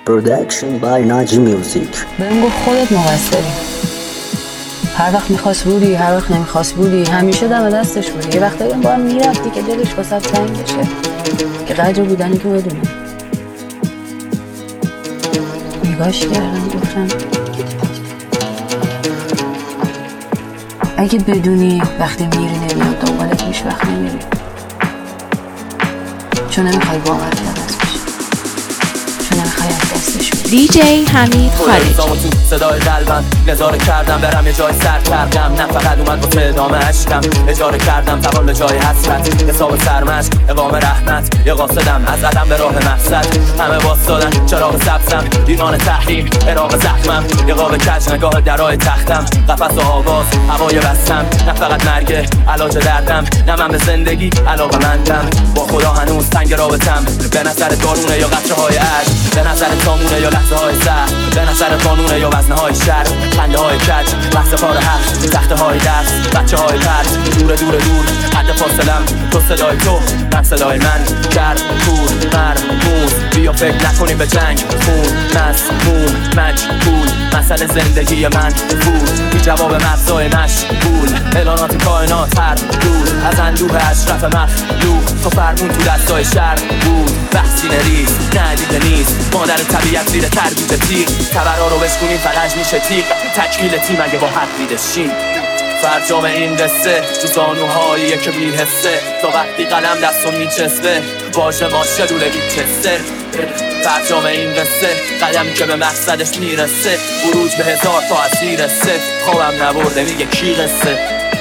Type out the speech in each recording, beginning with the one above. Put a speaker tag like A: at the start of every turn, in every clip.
A: Production by Naji Music.
B: بهم گفت خودت مقصری. هر وقت میخواست بودی، هر وقت نمیخواست بودی، همیشه دم دستش بودی. یه وقتایی هم با هم میرفتی که دلش واسه تنگ بشه، که قدر بودنی که بدونه. نگاش کردم گفتم اگه بدونی وقتی میری نمیاد دنبالت هیچ وقت نمیری، چون نمیخوای باورت عوض بشه، چون نمیخوای از دستش بدی.
C: دیجی حمید خارجی.
D: تو صدای قلبم نظاره کردم برم یه جای سر کردم، نه فقط اومد با ادامه عشقم، اجاره کردم توان به جای حسرت، حساب سرمشق اقام رحمت، یه قاصدم از عدم به راه مقصد، همه واسدادن چراغ سبزم، ایمان تحریم عراق زخمم، یه قاب کج نگاه درای تختم، قفس و آواز هوای بستم، نه فقط مرگه علاج دردم، نه من به زندگی علاقه مندم، با خدا هنوز تنگ رابطم، به نظر دارونه یا قطره های عشق، به نظر تامونه یا لحظه های سر، به نظر قانونه یا وزنه های شر، خنده های کج بحث کار حق، تخته های درس، بچه های پرد، دور دور دور حد فاصلم، تو صدای تو من صدای من، گرد کور مرموز، بیا فکر نکنیم به جنگ، خون مسموم مجبول، مسئله زندگی من بود، بی جواب مغزای مشغول، اعلانات کائنات هر دور از اندوه اشرف مخلوق، تو فرمون تو دستای شر بود، بحثی نریز ندیده نیست، مادر طبیعت زیر تربیت تیغ، تبرها رو بشکنیم فلج میشه تیغ، تکمیل تیم اگه با حق دیدشیم، فرجام این قصه تو زانوهاییه که بی‌حسه، تا وقتی قلم دستو میچسبه باشه ماشه دوله بیچسته، فرجام این قصه قدمی که به مقصدش میرسه، بروج به هزار تا اسیر سه، خوابم نبرده میگه کی قصه،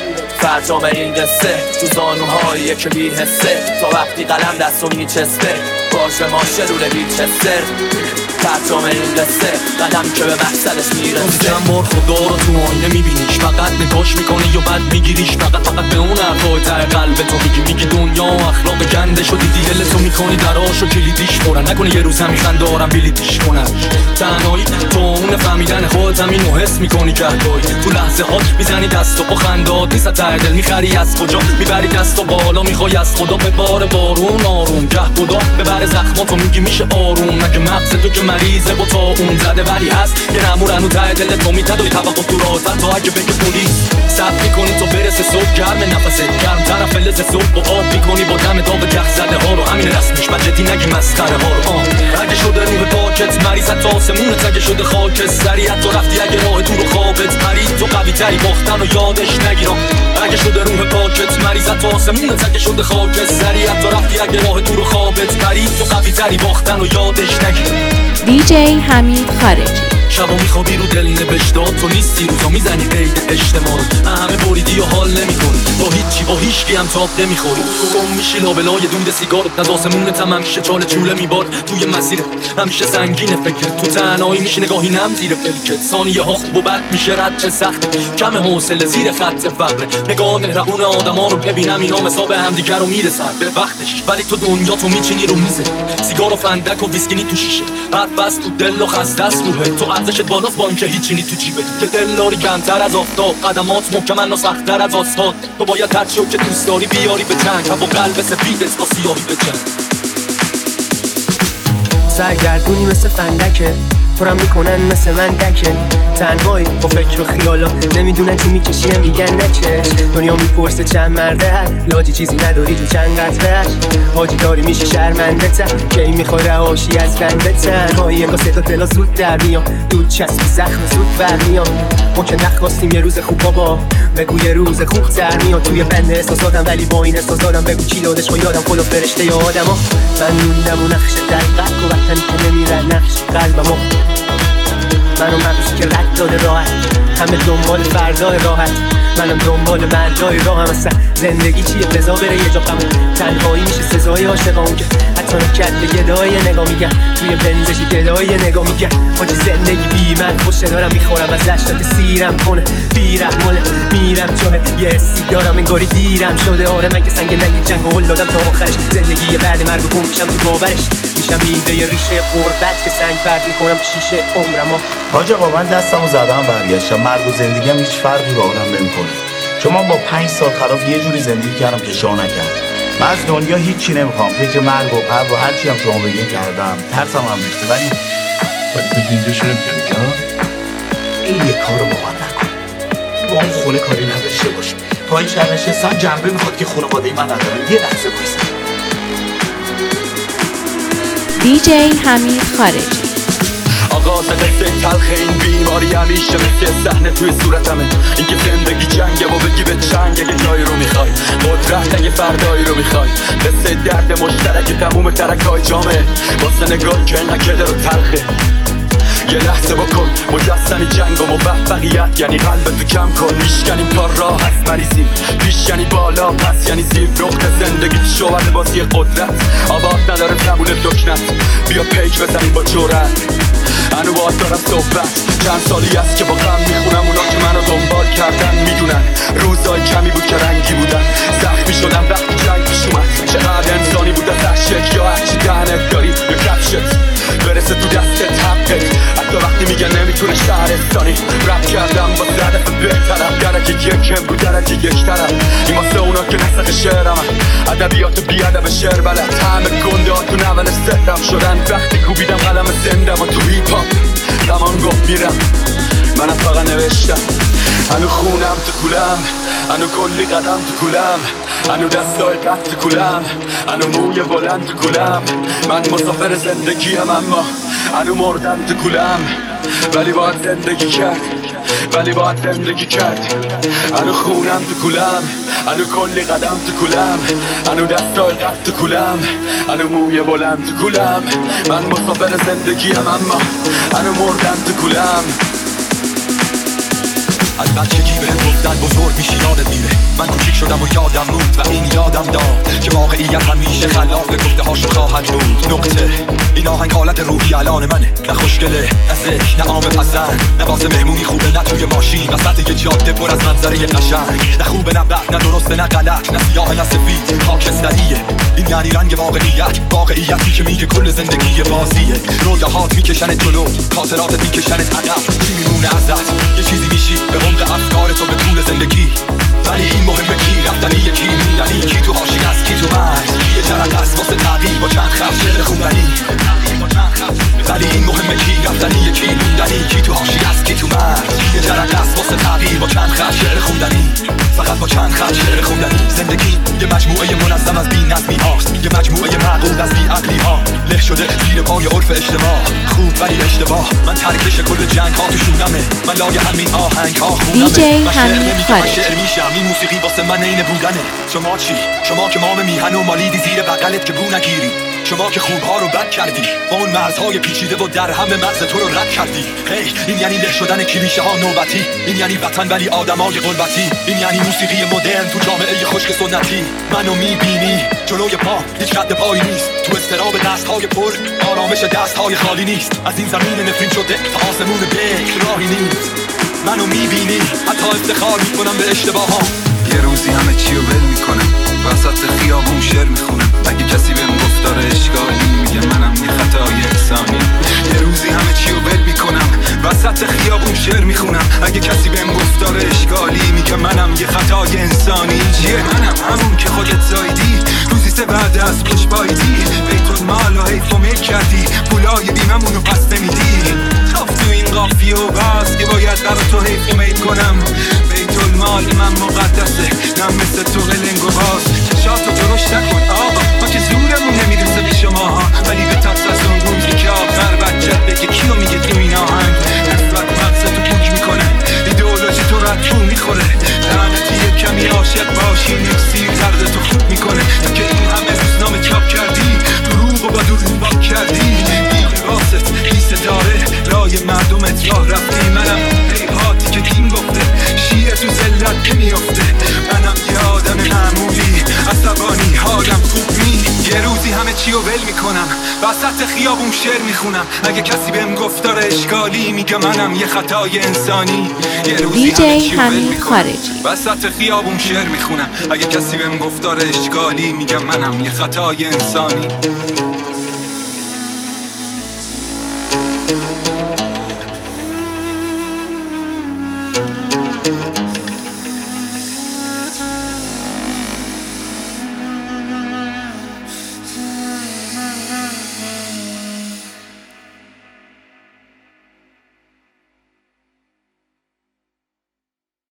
D: فرجام این قصه تو زانوهاییه که بی‌حسه، تا وقتی قلم دستو میچسبه باشه ماشه دوله بیچسته، فرجام این قصه قدم که به مقصدش میرسه.
E: چند بار خدا رو تو آینه میبینیش، فقط نگاش میکنی یا بد میگیریش، فقط به اون حرفای ته قلب تو میگی دنیا و اخلاق گنده شدی، دلتو میکنی دراشو کلیدیش برن، نکنی یه روز همیخن دارم بلیدیش کنن، تنهایی تو اون فهمیدن خودت همینو حس میکنی گهگاهی، تو لحظه هات میزنی دستو با خندات نیست ته دل، میخری از کجا میبری دستو بالا، میخوای از خدا به بار بارون آروم، گه خدا ببره زخماتو میگی میشه آروم، نگه مغز تو که مریضه با تا اون زده ولی هست یه نمورن و ته دلت تو میتدوی توقع تو راحتن، تا اگه بگه پلیس صبر میکنی تو برسه صبح، گرم نفسه گرم طرف لز صبح، با آب میکنی با دم داغ یخ زده ها رو، همین رسمش من جدی نگی مسخره ها رو، اگه شده روح پاکت مریض تا آسمونت، اگه شده خاک سریعت تو رفتی، اگه راه تو رو خوابت پرید تو قوی تری باختن و یادش نگیرم، اگه شده روح پاکت مریض تا آسمونت، اگه شده خاک سریعت تو رفتی، اگه راه تو رو خوابت پرید تو قوی تری باختن و یادش نگیرم.
C: دیجی حمید خارجی.
E: شبا میخوابی رو دل نوشتاد، تو نیستی روزا میزنی قید اجتماع رو، همه بریدی و حال نمیکنی، با هیچی با هیچکی هم تاب نمیخوری، گم میشی لابلای دود سیگارت، از آسمونت هم همیشه چاله چوله میباد، توی مسیر همیشه سنگینه فکرت، تو تنهایی میشی نگاهی نم زیر فلکت، ثانیه ها خوب و بد میشه رد چه سخت، کم حوصله زیر خط فقره، نگاه مهربون آدما رو ببینم اینا مثاب همدیگه رو میرسن به وقتش، ولی تو دنیا تو میچینی رو میزه، سیگار و فندک و ویسکی تو شیشه، حرف بس تو دل و خسته است روحه، تو ارزشت بالاست با اینکه هیچی نی تو جیبه، که دل داری کمتر از آفتاب، قدمات محکمن و سخت‌تر از آسفالت، تو باید هر چیو که دوست داری بیاری به جنگ، و با قلب سفیدت با سیاهی به جنگ،
F: سرگردونی مثل فندکه، تو رو میکنن مثل من دکه، تنهایی با فکر و خیالا، نمیدونن چی میکشیم میگن نچه، دنیا میپرسه چند مرده لاجی چیزی نداری تو چند قطرهش، حاجی داری میشی شرمنده تر، کی میخوره هاشی از بنده تنهایی، انگاه صدا دلا زود در میام، دود چسبی زخم زود برمیام، ما که نخواستیم یه روز خوب بابا، بگو یه روز خوب تر میاد، توی بند احساساتم ولی با این احساساتم بگو کی دادش با یادم خدا فرشته یا آدم من موندم و نقش دقیق و وقتنی که نمیره نقش قلبم منو مغزی که رد داده راحت، همه دنبال فردای راحت، منم دنبال مردای راهم، اصلا زندگی چیه بزا بره یه جا غمون، تنهایی میشه سزای عاشقام که حتی نکرد به گدای نگاه میگن، توی بنزشی گدای نگاه میگن، حاجی زندگی بی من خوشه، دارم میخورم ازش تا که سیرم کنه، بیرحماله میرم چونه، یه حسی دارم انگاری دیرم شده، آره من که سنگ نگی جنگ و هل دادم تا آخرش، زندگی بعد مرگ و گم میشم تو باورش، میشم ایده ریشه قربت که سنگ برد میکنم شیشه عمرم.
G: حاج آقا من دستمو زدم برگشتم، مرگ و زندگی هم هیچ فرقی با آدم نمیکنه، چون من با 5 سال خلاف یه جوری زندگی کردم که شاه نکردم، من از دنیا هیچی نمیخوام، فکر مرگ و قبر و هرچی هم شما بگین کردم، ترسم هم ریخته، ولی
E: ولی تو اینجاشو نمیگم
G: این یه کارو با من نکن. با اون خونه کاری نداشته باش. تا این شهر نشستم جنبه میخواد که خانواده من ندارم. یه لحظه بایستم.
C: دیجی حمید خارجی.
E: آغاز قصه تلخ این بیماری همیشه مثل صحنه توی صورتمه. این که زندگی جنگه و بگی به چنگ اگه جایی رو میخوای، قدرت اگه فردایی رو میخوای، قصه درد مشترک تموم ترکای جامعه واسه نگاه که انقدر کده رو تلخه. یه لحظه بکن مجسمی جنگ و موفقیت یعنی قلب تو کم کن. میشکنیم تا راه هست مریضیم، پیش یعنی بالا پس یعنی زیر. نقطه زندگی شوهر بازی قدرت آباد نداره زبون دکنت. بیا پیک بزنیم با جورت. هنو باید دارم صحبت. چند سالی است که با غم میخونم اونا که منو دنبال کردن میدونن روزای کمی بود که رنگی بودن. زخمی شدم وقتی جنگ پیش اومد. چقدر انسانی بود از عشق یا هرچی دهنت داری یا کفشت برسه تو دستت حقت. حتی وقتی میگن نمیتونه شهرستانی رپ کردم با هدف بهترم. درجه یکم بود درجه یک طرف. این واسه اونا که نسخ شعرم ادبیات بی ادب شعر بلد. همه گنده ها تو نول سهرم شدن وقتی کوبیدم قلم زنده و تو هیپ هاپ زمان گفت میرم. منم فقط نوشتم هنو خونم تو کولم، هنو کلی قدم تو کولم، هنو دستای قد تو کولم، هنو موی بلند تو کولم. من مسافر زندگیم اما هنو مردم تو کولم. ولی باید زندگی کرد، ولی باید زندگی کرد. هنو خونم تو کولم، هنو کلی قدم تو کولم، هنو دستای قد تو کولم، هنو موی بلند تو کولم. من مسافر زندگیم اما هنو مردم تو کولم. از بچگی بهم گفتن بزرگ میشی یادت میره. من کوچیک شدم و یادم موند و این یادم داد که واقعیت همیشه خلاف گفته هاشو خواهد بود. نقطه این آهنگ حالت روحی الان منه. نه خوشگله نه زشت نه عام پسند، نه واسه مهمونی خوبه نه توی ماشین وسط یه جاده پر از منظره قشنگ. نه خوبه نه بد نه درسته نه غلط، نه سیاه نه سفید خاکستریه. این یعنی رنگ واقعیت، واقعیتی که میگه کل زندگی بازیه. رویاهات میکشنت جلو، خاطراتت میکشنت عقب. چی میمونه ازت؟ یه چیزی میشی به عمق افکار تو به طول زندگی. ولی این مهمه کی رفتنی یکی موندنی، کی تو حاشیه است کی تو مرز. یه جرقه است واسه تغییر با چند خط شعر خوندنی. ولی این مهمه کی رفتنی یکی موندنی، کی تو حاشیه است کی تو مرز. یه جرقه است واسه تغییر با چند خط شعر خوندنی. فقط با چند خط شعر خوندنی. زندگی یه مجموعه منظم از بی‌نظمی هاست، یه مجموعه معقول از بی‌عقلی ها. له شده زیر پای عرف اجتماع، خوب ولی اشتباه. من ترکش کل جنگ ها تو شونمه، من لای همین آهنگ ها خونمه.
C: دیجی حمید خارجی.
E: این موسیقی واسه من عین بودنه. شما چی؟ شما که مام میهن و مالیدی زیر بغلت که بو نگیری. شما که خوبها رو بد کردی، با اون مرزهای پیچیده و در هم مغز تو رو رد کردی. هی این یعنی له شدن کلیشه ها نوبتی. این یعنی وطن ولی آدمای غربتی. این یعنی موسیقی مدرن تو جامعه خشک سنتی. منو میبینی جلوی پا هیچ رد پایی نیست. تو استراب دستهای پر آرامش دستهای خالی نیست. از این زمین نفرین شده تا آسمون بکر راهی نیست. منو میبینی حتی افتخار میکنم به اشتباها.
H: یه روزی همه چی رو ول میکنم، وسط خیابون شعر میخونم. اگه کسی بهم گفت داره اشکالی میگه منم یه خطای انسانی. یه روزی همه چی رو ول میکنم، وسط خیابون شعر میخونم. اگه کسی بهم گفت داره اشکالی میگه منم یه خطای انسانی. چیه منم همون که خودت زایدی، روزی سه بعد از پیش بایدی. بیت المال و حیف و میل کردی، پولای بیممون رو پس نمیدی. خب تو این قافیه و بس که باید برا تو حیف و میل کنم. بیت المال من مقدسه، نه مثل تو قلنگ و باز. چشاتو درشت نکن آقا، ما که زورمون نمیرسه به شما. ولی به ترس از اون روزی که آخر بچت بگه کیو میگه تو این آهنگ. نفرت مغزتو پوک میکنه، ایدئولوژی تو رو تو میخوره. لعنتی یه کمی عاشق باشی، نفسی دردتو خوب میکنه. تا که این همه روزنامه چاپ کردی، دروغ و با دروغ باک کردی. این لباست لیسه داره، رای مردمت راه رفتی. منم حیحاتی که دین گفته، شیعه تو زلت که میفته. منم یه آدم معمولی، عصبانی حالم خوب نی. یه روزی همه چی رو ول میکنم، وسط خیابون شعر میخونم. اگه کسی بهم گفت داره اشکالی میگه منم یه خطای انسانی. یه روزی همه چی رو ول میکنم، وسط خیابون شعر میخونم. اگه کسی بهم گفت داره اشکالی میگه منم یه خطای انسانی.